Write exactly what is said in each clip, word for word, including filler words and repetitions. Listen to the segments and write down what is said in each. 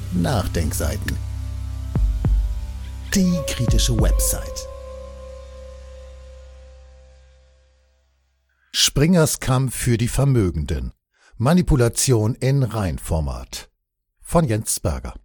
Nachdenkseiten. Die kritische Website. Springers Kampf für die Vermögenden. Manipulation in Reinformat. Von Jens Berger.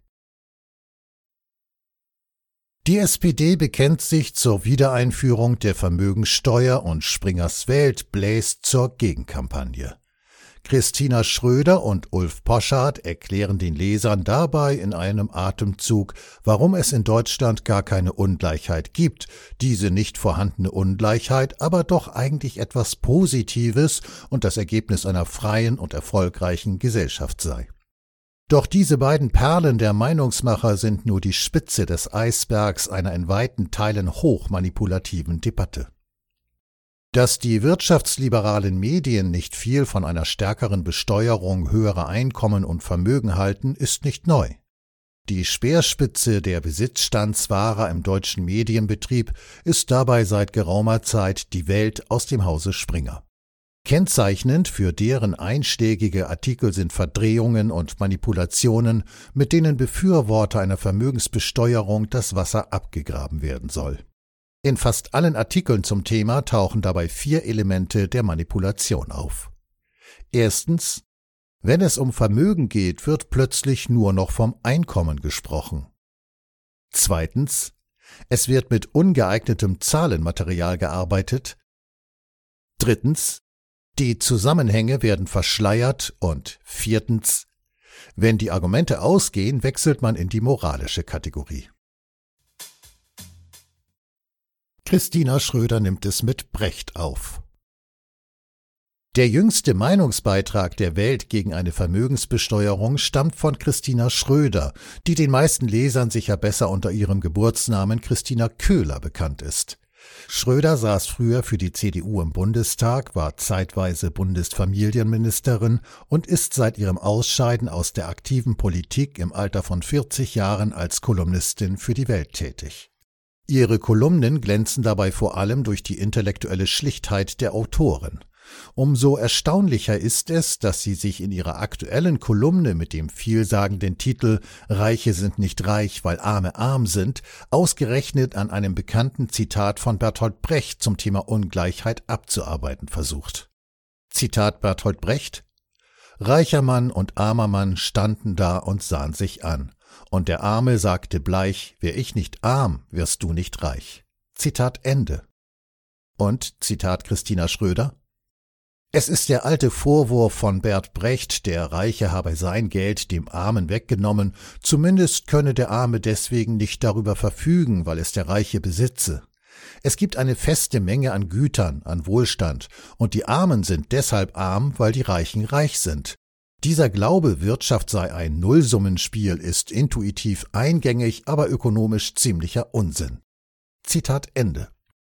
Die S P D bekennt sich zur Wiedereinführung der Vermögensteuer und Springers Welt bläst zur Gegenkampagne. Christina Schröder und Ulf Poschardt erklären den Lesern dabei in einem Atemzug, warum es in Deutschland gar keine Ungleichheit gibt, diese nicht vorhandene Ungleichheit aber doch eigentlich etwas Positives und das Ergebnis einer freien und erfolgreichen Gesellschaft sei. Doch diese beiden Perlen der Meinungsmacher sind nur die Spitze des Eisbergs einer in weiten Teilen hochmanipulativen Debatte. Dass die wirtschaftsliberalen Medien nicht viel von einer stärkeren Besteuerung höherer Einkommen und Vermögen halten, ist nicht neu. Die Speerspitze der Besitzstandswahrer im deutschen Medienbetrieb ist dabei seit geraumer Zeit die Welt aus dem Hause Springer. Kennzeichnend für deren einschlägige Artikel sind Verdrehungen und Manipulationen, mit denen Befürworter einer Vermögensbesteuerung das Wasser abgegraben werden soll. In fast allen Artikeln zum Thema tauchen dabei vier Elemente der Manipulation auf. Erstens: Wenn es um Vermögen geht, wird plötzlich nur noch vom Einkommen gesprochen. Zweitens: Es wird mit ungeeignetem Zahlenmaterial gearbeitet. Drittens: Die Zusammenhänge werden verschleiert. Und viertens: Wenn die Argumente ausgehen, wechselt man in die moralische Kategorie. Christina Schröder nimmt es mit Brecht auf. Der jüngste Meinungsbeitrag der Welt gegen eine Vermögensbesteuerung stammt von Christina Schröder, die den meisten Lesern sicher besser unter ihrem Geburtsnamen Christina Köhler bekannt ist. Schröder saß früher für die C D U im Bundestag, war zeitweise Bundesfamilienministerin und ist seit ihrem Ausscheiden aus der aktiven Politik im Alter von vierzig Jahren als Kolumnistin für die Welt tätig. Ihre Kolumnen glänzen dabei vor allem durch die intellektuelle Schlichtheit der Autorin. Umso erstaunlicher ist es, dass sie sich in ihrer aktuellen Kolumne mit dem vielsagenden Titel »Reiche sind nicht reich, weil Arme arm sind« ausgerechnet an einem bekannten Zitat von Bertolt Brecht zum Thema Ungleichheit abzuarbeiten versucht. Zitat Bertolt Brecht: »Reicher Mann und armer Mann standen da und sahen sich an. Und der Arme sagte bleich, wär ich nicht arm, wirst du nicht reich.« Zitat Ende. Und Zitat Christina Schröder: »Es ist der alte Vorwurf von Bert Brecht, der Reiche habe sein Geld dem Armen weggenommen, zumindest könne der Arme deswegen nicht darüber verfügen, weil es der Reiche besitze. Es gibt eine feste Menge an Gütern, an Wohlstand, und die Armen sind deshalb arm, weil die Reichen reich sind. Dieser Glaube, Wirtschaft sei ein Nullsummenspiel, ist intuitiv eingängig, aber ökonomisch ziemlicher Unsinn.« Zitat Ende.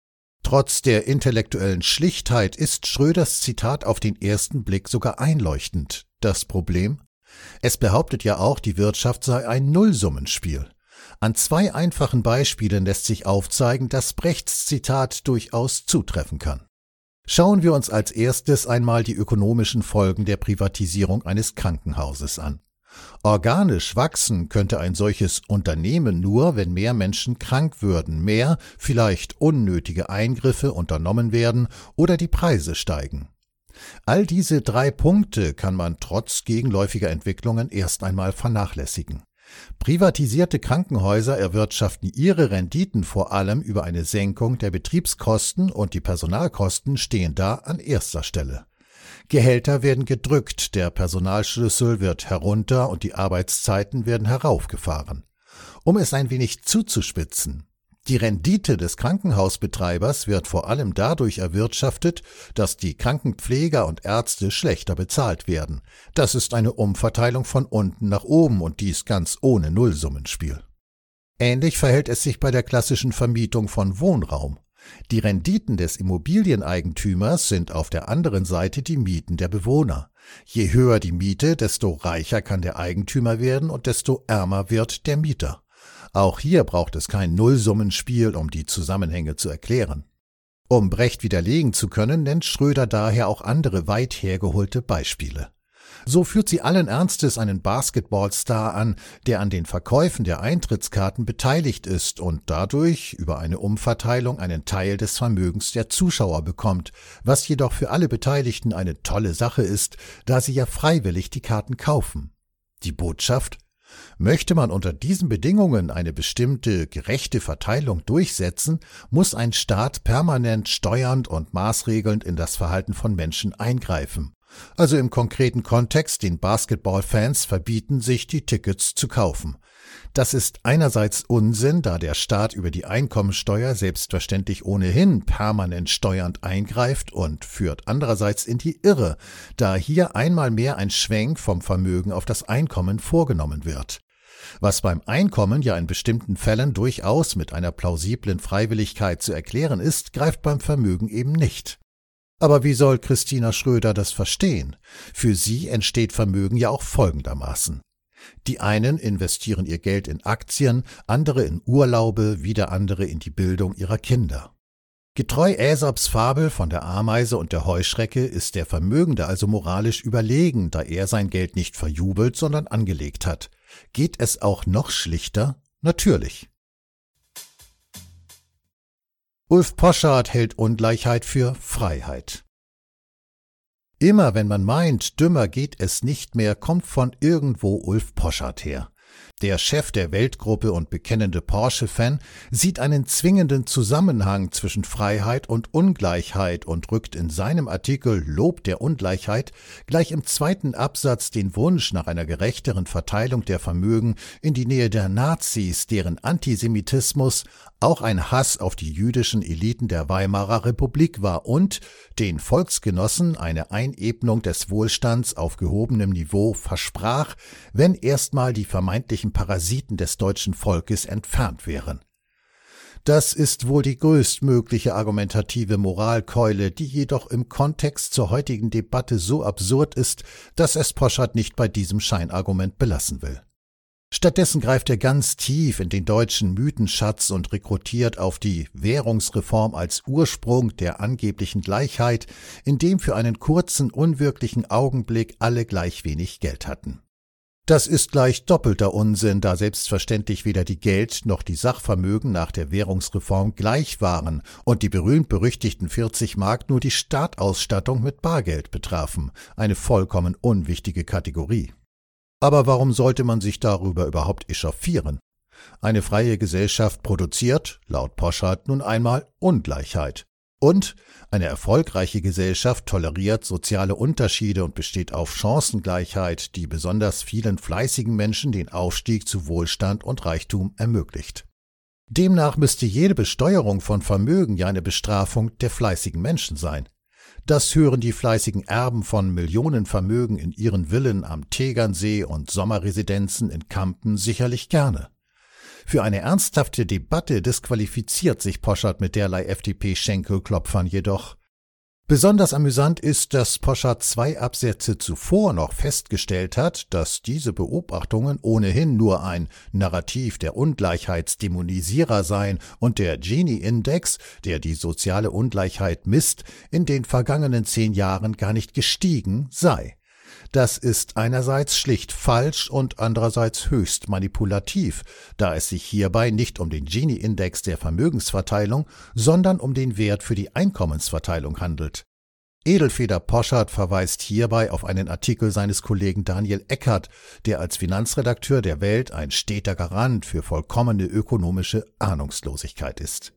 Trotz der intellektuellen Schlichtheit ist Schröders Zitat auf den ersten Blick sogar einleuchtend. Das Problem? Es behauptet ja auch, die Wirtschaft sei ein Nullsummenspiel. An zwei einfachen Beispielen lässt sich aufzeigen, dass Brechts Zitat durchaus zutreffen kann. Schauen wir uns als erstes einmal die ökonomischen Folgen der Privatisierung eines Krankenhauses an. Organisch wachsen könnte ein solches Unternehmen nur, wenn mehr Menschen krank würden, mehr, vielleicht unnötige Eingriffe unternommen werden oder die Preise steigen. All diese drei Punkte kann man trotz gegenläufiger Entwicklungen erst einmal vernachlässigen. Privatisierte Krankenhäuser erwirtschaften ihre Renditen vor allem über eine Senkung der Betriebskosten und die Personalkosten stehen da an erster Stelle. Gehälter werden gedrückt, der Personalschlüssel wird herunter und die Arbeitszeiten werden heraufgefahren. Um es ein wenig zuzuspitzen: Die Rendite des Krankenhausbetreibers wird vor allem dadurch erwirtschaftet, dass die Krankenpfleger und Ärzte schlechter bezahlt werden. Das ist eine Umverteilung von unten nach oben und dies ganz ohne Nullsummenspiel. Ähnlich verhält es sich bei der klassischen Vermietung von Wohnraum. Die Renditen des Immobilieneigentümers sind auf der anderen Seite die Mieten der Bewohner. Je höher die Miete, desto reicher kann der Eigentümer werden und desto ärmer wird der Mieter. Auch hier braucht es kein Nullsummenspiel, um die Zusammenhänge zu erklären. Um Brecht widerlegen zu können, nennt Schröder daher auch andere weit hergeholte Beispiele. So führt sie allen Ernstes einen Basketballstar an, der an den Verkäufen der Eintrittskarten beteiligt ist und dadurch über eine Umverteilung einen Teil des Vermögens der Zuschauer bekommt, was jedoch für alle Beteiligten eine tolle Sache ist, da sie ja freiwillig die Karten kaufen. Die Botschaft: Möchte man unter diesen Bedingungen eine bestimmte gerechte Verteilung durchsetzen, muss ein Staat permanent steuernd und maßregelnd in das Verhalten von Menschen eingreifen. Also im konkreten Kontext den Basketballfans verbieten, sich die Tickets zu kaufen. Das ist einerseits Unsinn, da der Staat über die Einkommensteuer selbstverständlich ohnehin permanent steuernd eingreift, und führt andererseits in die Irre, da hier einmal mehr ein Schwenk vom Vermögen auf das Einkommen vorgenommen wird. Was beim Einkommen ja in bestimmten Fällen durchaus mit einer plausiblen Freiwilligkeit zu erklären ist, greift beim Vermögen eben nicht. Aber wie soll Christina Schröder das verstehen? Für sie entsteht Vermögen ja auch folgendermaßen. Die einen investieren ihr Geld in Aktien, andere in Urlaube, wieder andere in die Bildung ihrer Kinder. Getreu Aesops Fabel von der Ameise und der Heuschrecke ist der Vermögende also moralisch überlegen, da er sein Geld nicht verjubelt, sondern angelegt hat. Geht es auch noch schlichter? Natürlich. Ulf Poschardt hält Ungleichheit für Freiheit. Immer wenn man meint, dümmer geht es nicht mehr, kommt von irgendwo Ulf Poschardt her. Der Chef der Weltgruppe und bekennende Porsche-Fan sieht einen zwingenden Zusammenhang zwischen Freiheit und Ungleichheit und rückt in seinem Artikel Lob der Ungleichheit gleich im zweiten Absatz den Wunsch nach einer gerechteren Verteilung der Vermögen in die Nähe der Nazis, deren Antisemitismus auch ein Hass auf die jüdischen Eliten der Weimarer Republik war und den Volksgenossen eine Einebnung des Wohlstands auf gehobenem Niveau versprach, wenn erstmal die vermeintlichen Parasiten des deutschen Volkes entfernt wären. Das ist wohl die größtmögliche argumentative Moralkeule, die jedoch im Kontext zur heutigen Debatte so absurd ist, dass es Poschardt nicht bei diesem Scheinargument belassen will. Stattdessen greift er ganz tief in den deutschen Mythenschatz und rekrutiert auf die Währungsreform als Ursprung der angeblichen Gleichheit, in dem für einen kurzen, unwirklichen Augenblick alle gleich wenig Geld hatten. Das ist gleich doppelter Unsinn, da selbstverständlich weder die Geld- noch die Sachvermögen nach der Währungsreform gleich waren und die berühmt-berüchtigten vierzig Mark nur die Startausstattung mit Bargeld betrafen, eine vollkommen unwichtige Kategorie. Aber warum sollte man sich darüber überhaupt echauffieren? Eine freie Gesellschaft produziert, laut Poschardt, nun einmal Ungleichheit. Und eine erfolgreiche Gesellschaft toleriert soziale Unterschiede und besteht auf Chancengleichheit, die besonders vielen fleißigen Menschen den Aufstieg zu Wohlstand und Reichtum ermöglicht. Demnach müsste jede Besteuerung von Vermögen ja eine Bestrafung der fleißigen Menschen sein. Das hören die fleißigen Erben von Millionenvermögen in ihren Villen am Tegernsee und Sommerresidenzen in Kampen sicherlich gerne. Für eine ernsthafte Debatte disqualifiziert sich Poschardt mit derlei F D P-Schenkelklopfern jedoch. Besonders amüsant ist, dass Poschardt zwei Absätze zuvor noch festgestellt hat, dass diese Beobachtungen ohnehin nur ein Narrativ der Ungleichheitsdämonisierer seien und der Gini-Index, der die soziale Ungleichheit misst, in den vergangenen zehn Jahren gar nicht gestiegen sei. Das ist einerseits schlicht falsch und andererseits höchst manipulativ, da es sich hierbei nicht um den Gini-Index der Vermögensverteilung, sondern um den Wert für die Einkommensverteilung handelt. Edelfeder Poschardt verweist hierbei auf einen Artikel seines Kollegen Daniel Eckert, der als Finanzredakteur der Welt ein steter Garant für vollkommene ökonomische Ahnungslosigkeit ist.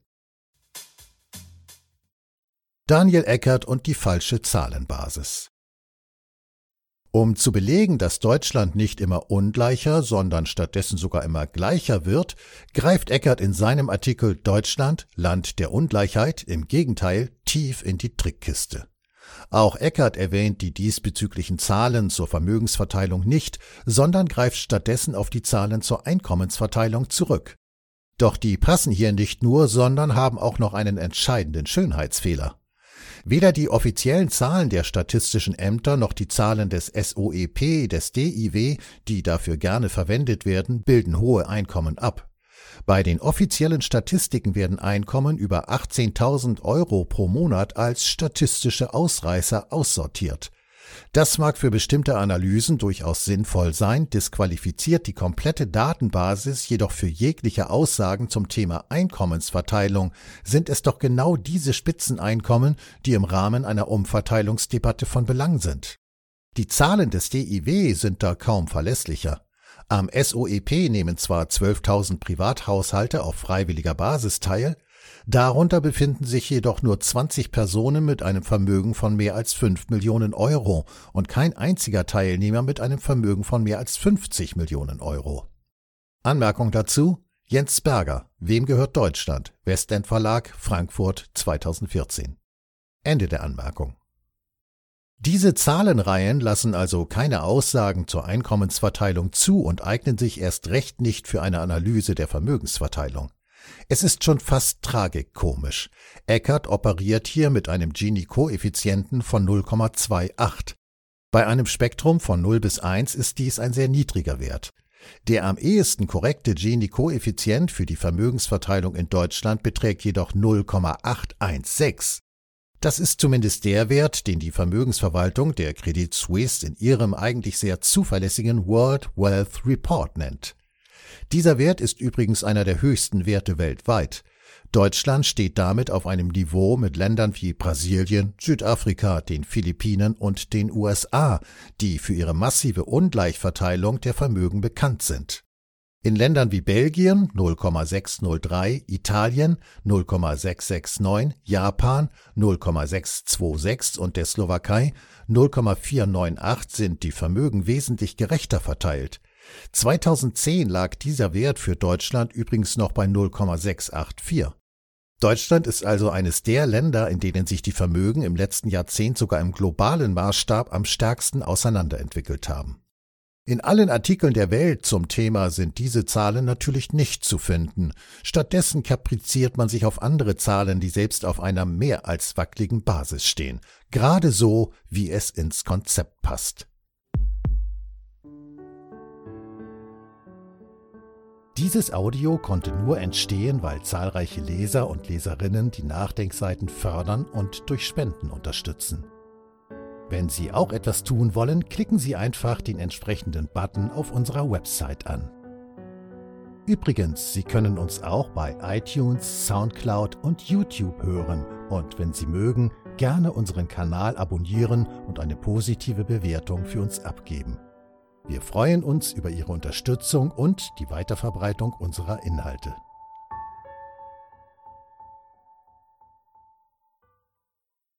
Daniel Eckert und die falsche Zahlenbasis. Um zu belegen, dass Deutschland nicht immer ungleicher, sondern stattdessen sogar immer gleicher wird, greift Eckert in seinem Artikel Deutschland, Land der Ungleichheit, im Gegenteil tief in die Trickkiste. Auch Eckert erwähnt die diesbezüglichen Zahlen zur Vermögensverteilung nicht, sondern greift stattdessen auf die Zahlen zur Einkommensverteilung zurück. Doch die passen hier nicht nur, sondern haben auch noch einen entscheidenden Schönheitsfehler. Weder die offiziellen Zahlen der statistischen Ämter noch die Zahlen des S O E P, des D I W, die dafür gerne verwendet werden, bilden hohe Einkommen ab. Bei den offiziellen Statistiken werden Einkommen über achtzehntausend Euro pro Monat als statistische Ausreißer aussortiert. Das mag für bestimmte Analysen durchaus sinnvoll sein, disqualifiziert die komplette Datenbasis jedoch für jegliche Aussagen zum Thema Einkommensverteilung, sind es doch genau diese Spitzeneinkommen, die im Rahmen einer Umverteilungsdebatte von Belang sind. Die Zahlen des D I W sind da kaum verlässlicher. Am S O E P nehmen zwar zwölftausend Privathaushalte auf freiwilliger Basis teil, darunter befinden sich jedoch nur zwanzig Personen mit einem Vermögen von mehr als fünf Millionen Euro und kein einziger Teilnehmer mit einem Vermögen von mehr als fünfzig Millionen Euro. Anmerkung dazu: Jens Berger, Wem gehört Deutschland? Westend Verlag, Frankfurt zweitausendvierzehn. Ende der Anmerkung. Diese Zahlenreihen lassen also keine Aussagen zur Einkommensverteilung zu und eignen sich erst recht nicht für eine Analyse der Vermögensverteilung. Es ist schon fast tragikomisch. Eckert operiert hier mit einem Gini-Koeffizienten von null Komma achtundzwanzig. Bei einem Spektrum von null bis eins ist dies ein sehr niedriger Wert. Der am ehesten korrekte Gini-Koeffizient für die Vermögensverteilung in Deutschland beträgt jedoch null Komma achthundertsechzehn. Das ist zumindest der Wert, den die Vermögensverwaltung der Credit Suisse in ihrem eigentlich sehr zuverlässigen World Wealth Report nennt. Dieser Wert ist übrigens einer der höchsten Werte weltweit. Deutschland steht damit auf einem Niveau mit Ländern wie Brasilien, Südafrika, den Philippinen und den U S A, die für ihre massive Ungleichverteilung der Vermögen bekannt sind. In Ländern wie Belgien null Komma sechshundertdrei, Italien null Komma sechshundertneunundsechzig, Japan null Komma sechshundertsechsundzwanzig und der Slowakei null Komma vierhundertachtzig sind die Vermögen wesentlich gerechter verteilt. zweitausendzehn lag dieser Wert für Deutschland übrigens noch bei null Komma sechshundervierundachtzig. Deutschland ist also eines der Länder, in denen sich die Vermögen im letzten Jahrzehnt sogar im globalen Maßstab am stärksten auseinanderentwickelt haben. In allen Artikeln der Welt zum Thema sind diese Zahlen natürlich nicht zu finden. Stattdessen kapriziert man sich auf andere Zahlen, die selbst auf einer mehr als wackeligen Basis stehen. Gerade so, wie es ins Konzept passt. Dieses Audio konnte nur entstehen, weil zahlreiche Leser und Leserinnen die Nachdenkseiten fördern und durch Spenden unterstützen. Wenn Sie auch etwas tun wollen, klicken Sie einfach den entsprechenden Button auf unserer Website an. Übrigens, Sie können uns auch bei iTunes, Soundcloud und YouTube hören und wenn Sie mögen, gerne unseren Kanal abonnieren und eine positive Bewertung für uns abgeben. Wir freuen uns über Ihre Unterstützung und die Weiterverbreitung unserer Inhalte.